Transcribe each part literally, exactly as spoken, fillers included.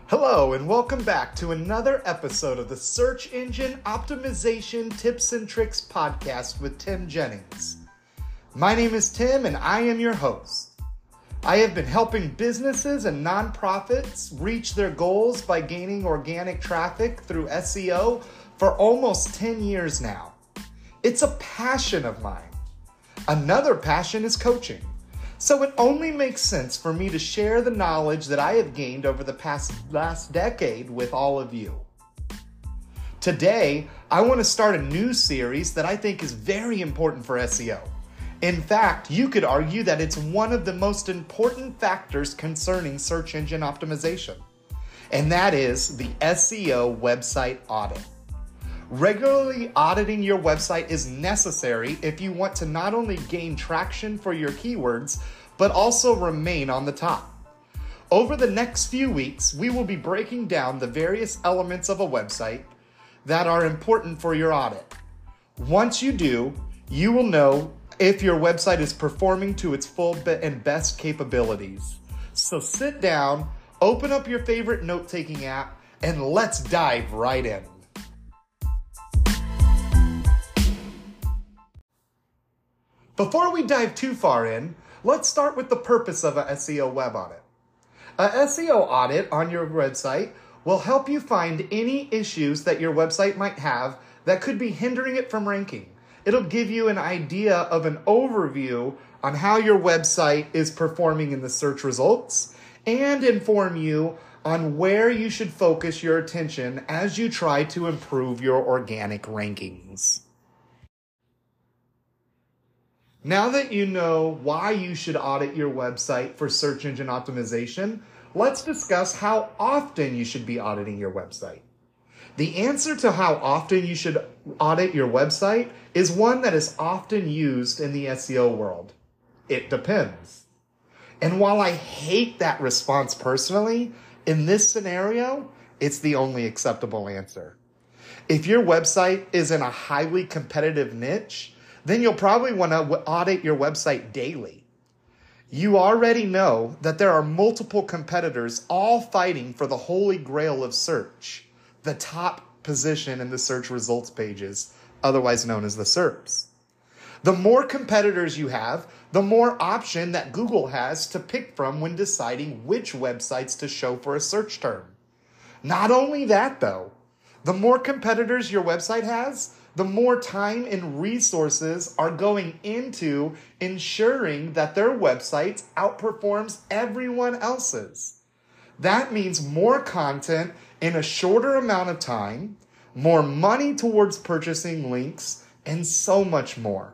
Hello and welcome back to another episode of the Search Engine Optimization Tips and Tricks podcast with Tim Jennings. My name is Tim and I am your host. I have been helping businesses and nonprofits reach their goals by gaining organic traffic through S E O for almost ten years now. It's a passion of mine. Another passion is coaching. So it only makes sense for me to share the knowledge that I have gained over the past last decade with all of you. Today, I want to start a new series that I think is very important for S E O. In fact, you could argue that it's one of the most important factors concerning search engine optimization, and that is the S E O website audit. Regularly auditing your website is necessary if you want to not only gain traction for your keywords, but also remain on the top. Over the next few weeks, we will be breaking down the various elements of a website that are important for your audit. Once you do, you will know if your website is performing to its full and best capabilities. So sit down, open up your favorite note-taking app, and let's dive right in. Before we dive too far in, let's start with the purpose of a S E O web audit. A S E O audit on your website will help you find any issues that your website might have that could be hindering it from ranking. It'll give you an idea of an overview on how your website is performing in the search results and inform you on where you should focus your attention as you try to improve your organic rankings. Now that you know why you should audit your website for search engine optimization, let's discuss how often you should be auditing your website. The answer to how often you should audit your website is one that is often used in the S E O world. It depends. And while I hate that response personally, in this scenario, it's the only acceptable answer. If your website is in a highly competitive niche, then you'll probably want to audit your website daily. You already know that there are multiple competitors all fighting for the holy grail of search, the top position in the search results pages, otherwise known as the S E R Ps. The more competitors you have, the more option that Google has to pick from when deciding which websites to show for a search term. Not only that though, the more competitors your website has, the more time and resources are going into ensuring that their website outperforms everyone else's. That means more content in a shorter amount of time, more money towards purchasing links, and so much more.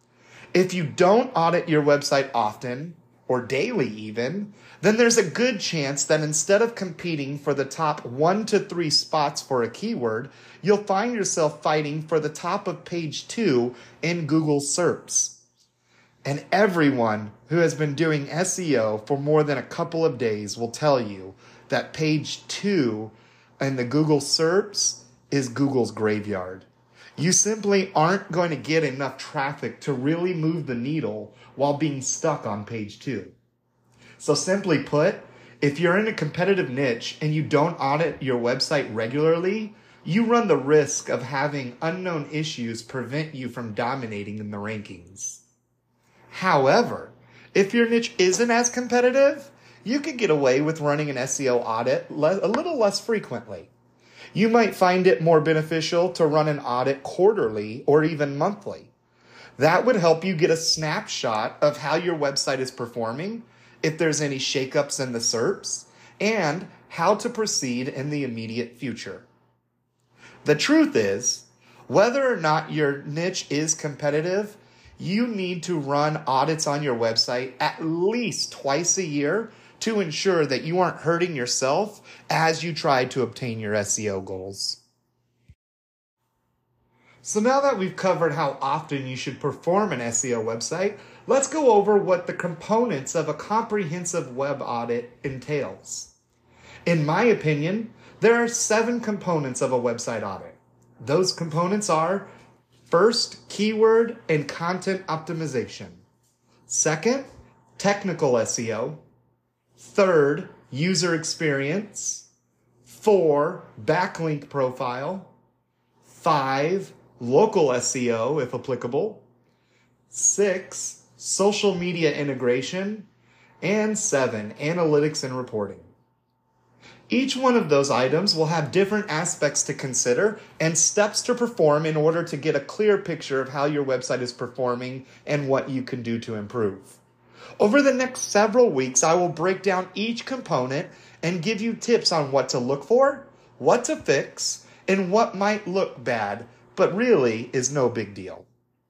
If you don't audit your website often, or daily even, then there's a good chance that instead of competing for the top one to three spots for a keyword, you'll find yourself fighting for the top of page two in Google S E R Ps. And everyone who has been doing S E O for more than a couple of days will tell you that page two in the Google S E R Ps is Google's graveyard. You simply aren't going to get enough traffic to really move the needle while being stuck on page two. So simply put, if you're in a competitive niche and you don't audit your website regularly, you run the risk of having unknown issues prevent you from dominating in the rankings. However, if your niche isn't as competitive, you could get away with running an S E O audit le- a little less frequently. You might find it more beneficial to run an audit quarterly or even monthly. That would help you get a snapshot of how your website is performing, if there's any shakeups in the S E R Ps, and how to proceed in the immediate future. The truth is, whether or not your niche is competitive, you need to run audits on your website at least twice a year to ensure that you aren't hurting yourself as you try to obtain your S E O goals. So now that we've covered how often you should perform an S E O website, let's go over what the components of a comprehensive web audit entails. In my opinion, there are seven components of a website audit. Those components are: first, keyword and content optimization; second, technical S E O; third, user experience; four, backlink profile, five, local S E O if applicable, six, social media integration, and seven, analytics and reporting. Each one of those items will have different aspects to consider and steps to perform in order to get a clear picture of how your website is performing and what you can do to improve. Over the next several weeks, I will break down each component and give you tips on what to look for, what to fix, and what might look bad, but really is no big deal.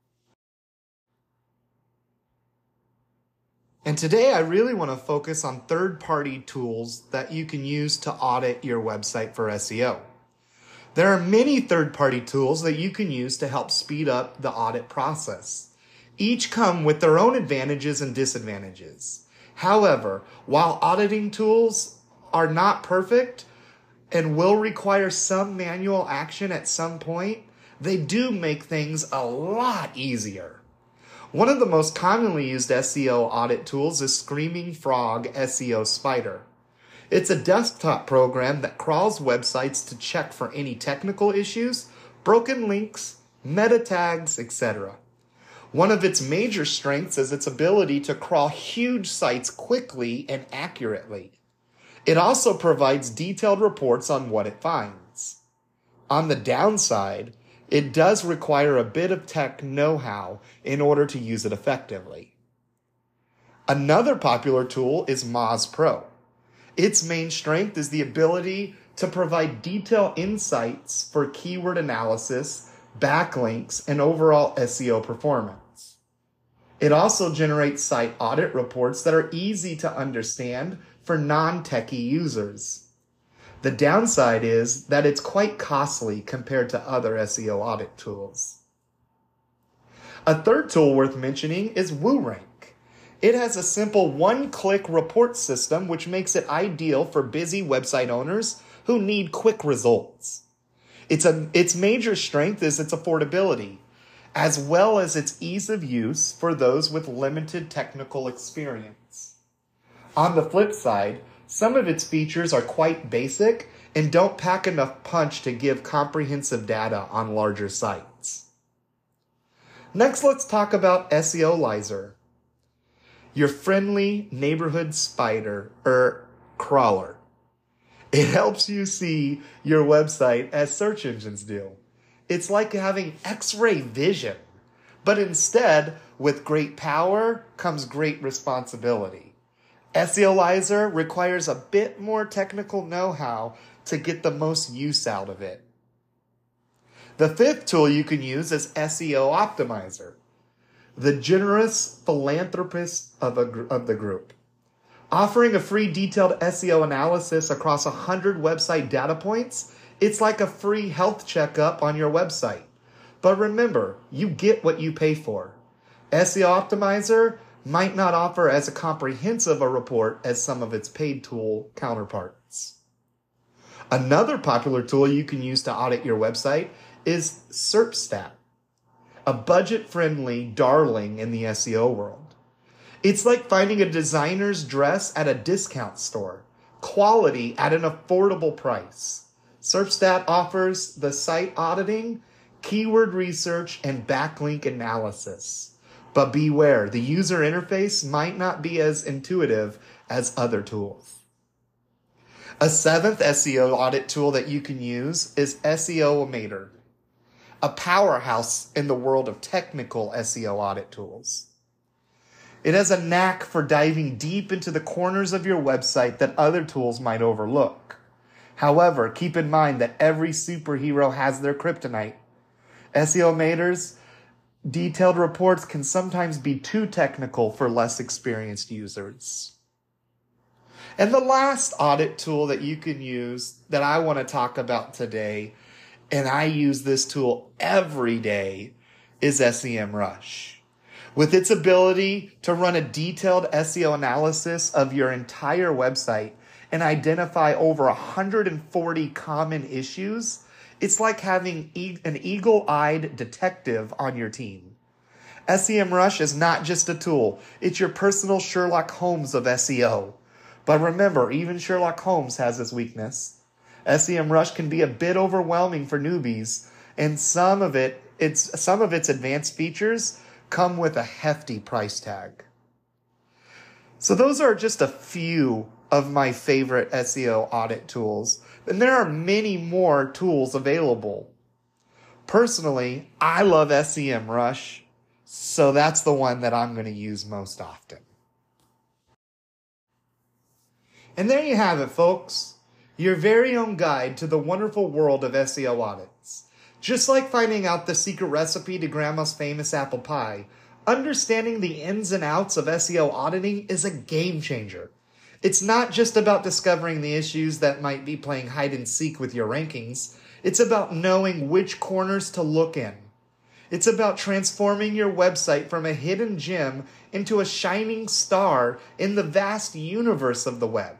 And today I really want to focus on third-party tools that you can use to audit your website for S E O. There are many third-party tools that you can use to help speed up the audit process. Each come with their own advantages and disadvantages. However, while auditing tools are not perfect and will require some manual action at some point, they do make things a lot easier. One of the most commonly used S E O audit tools is Screaming Frog S E O Spider. It's a desktop program that crawls websites to check for any technical issues, broken links, meta tags, et cetera. One of its major strengths is its ability to crawl huge sites quickly and accurately. It also provides detailed reports on what it finds. On the downside, it does require a bit of tech know-how in order to use it effectively. Another popular tool is Moz Pro. Its main strength is the ability to provide detailed insights for keyword analysis, backlinks, and overall S E O performance. It also generates site audit reports that are easy to understand for non-techie users. The downside is that it's quite costly compared to other S E O audit tools. A third tool worth mentioning is WooRank. It has a simple one-click report system which makes it ideal for busy website owners who need quick results. It's a, its major strength is its affordability, as well as its ease of use for those with limited technical experience. On the flip side, some of its features are quite basic and don't pack enough punch to give comprehensive data on larger sites. Next, let's talk about SEOlizer, your friendly neighborhood spider or crawler. It helps you see your website as search engines do. It's like having X-ray vision, but instead, with great power comes great responsibility. SEOlizer requires a bit more technical know-how to get the most use out of it. The fifth tool you can use is S E O Optimizer, the generous philanthropist of, a, of the group. Offering a free detailed S E O analysis across one hundred website data points, it's like a free health checkup on your website. But remember, you get what you pay for. S E O Optimizer might not offer as a comprehensive a report as some of its paid tool counterparts. Another popular tool you can use to audit your website is SERPstat, a budget-friendly darling in the S E O world. It's like finding a designer's dress at a discount store, quality at an affordable price. SERPstat offers the site auditing, keyword research, and backlink analysis. But beware, the user interface might not be as intuitive as other tools. A seventh S E O audit tool that you can use is SEOmator, a powerhouse in the world of technical S E O audit tools. It has a knack for diving deep into the corners of your website that other tools might overlook. However, keep in mind that every superhero has their kryptonite. SEOmator's detailed reports can sometimes be too technical for less experienced users. And the last audit tool that you can use that I want to talk about today, and I use this tool every day, is SEMrush. With its ability to run a detailed S E O analysis of your entire website and identify over one hundred forty common issues, it's like having e- an eagle-eyed detective on your team. SEMrush is not just a tool. It's your personal Sherlock Holmes of S E O. But remember, even Sherlock Holmes has his weakness. SEMrush can be a bit overwhelming for newbies, and some of it, it's some of its advanced features come with a hefty price tag. So those are just a few of my favorite S E O audit tools, and there are many more tools available. Personally, I love SEMrush, so that's the one that I'm going to use most often. And there you have it, folks. Your very own guide to the wonderful world of S E O audits. Just like finding out the secret recipe to Grandma's famous apple pie, understanding the ins and outs of S E O auditing is a game changer. It's not just about discovering the issues that might be playing hide and seek with your rankings. It's about knowing which corners to look in. It's about transforming your website from a hidden gem into a shining star in the vast universe of the web.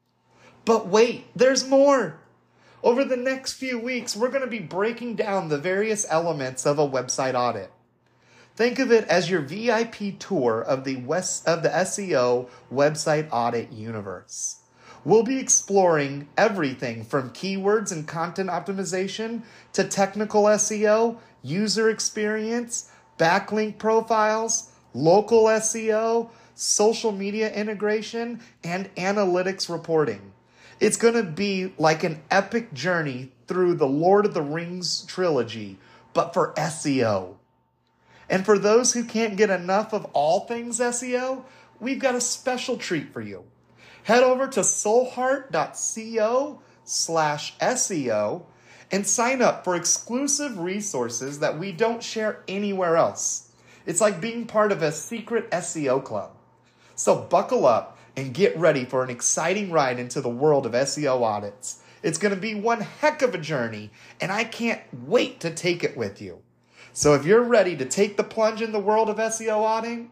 But wait, there's more! Over the next few weeks, we're going to be breaking down the various elements of a website audit. Think of it as your V I P tour of the West of the S E O website audit universe. We'll be exploring everything from keywords and content optimization to technical S E O, user experience, backlink profiles, local S E O, social media integration, and analytics reporting. It's going to be like an epic journey through the Lord of the Rings trilogy, but for S E O. And for those who can't get enough of all things S E O, we've got a special treat for you. Head over to soulheart.co slash SEO and sign up for exclusive resources that we don't share anywhere else. It's like being part of a secret S E O club. So buckle up and get ready for an exciting ride into the world of S E O audits. It's going to be one heck of a journey, and I can't wait to take it with you. So if you're ready to take the plunge in the world of S E O auditing,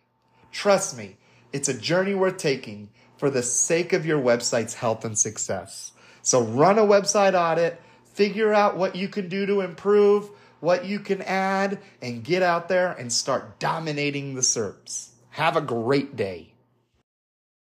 trust me, it's a journey worth taking for the sake of your website's health and success. So run a website audit, figure out what you can do to improve, what you can add, and get out there and start dominating the S E R Ps. Have a great day.